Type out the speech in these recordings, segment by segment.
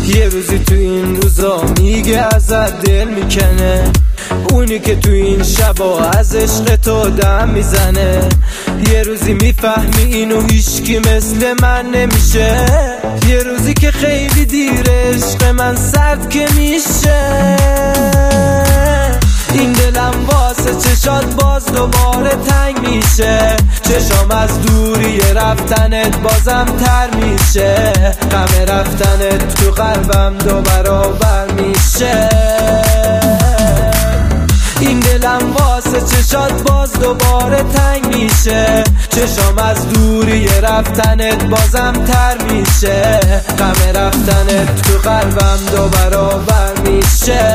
یه روزی تو این روزا میگه ازت دل میکنه، اونی که تو این شبا از عشق تو دم میزنه. یه روزی میفهمی اینو هیچکی مثل من نمیشه، یه روزی که خیلی دیر عشق من سرد که میشه. این دلم واسه چشات باز دوباره تنگ میشه، چشام از دوری رفتنت بازم تر میشه، غم رفتنت تو قلبم دو برابر میشه. این دلم واسه چشات باز دوباره تنگ میشه، چشام از دوری رفتنت بازم تر میشه، غم رفتنت تو قلبم دو برابر میشه.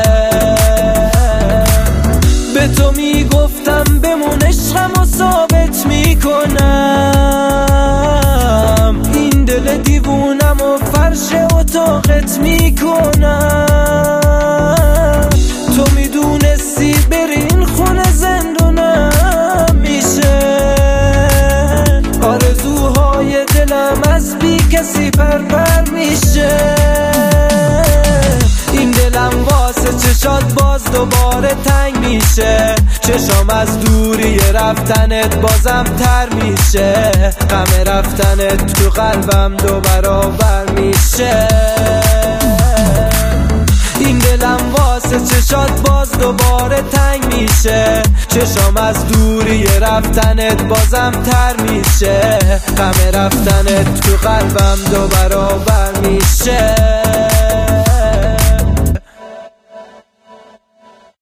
به تو میگفتم بمون عشقمو ثابت میکنم، این دل دیوونمو فرش اتاقت میکنم. تو میدونستی بری این خونه زندونم میشه، آرزوهای دلم از بی کسی پرپر میشه. این دلم واسه چشات باز دوباره تنگ میشه، چشام از دوری رفتنت بازم تر میشه، غم رفتنت تو قلبم دو برابر میشه. این دلم واسه چشات باز دوباره تنگ میشه، چشام از دوری رفتنت بازم تر میشه، غم رفتنت تو قلبم دو برابر میشه.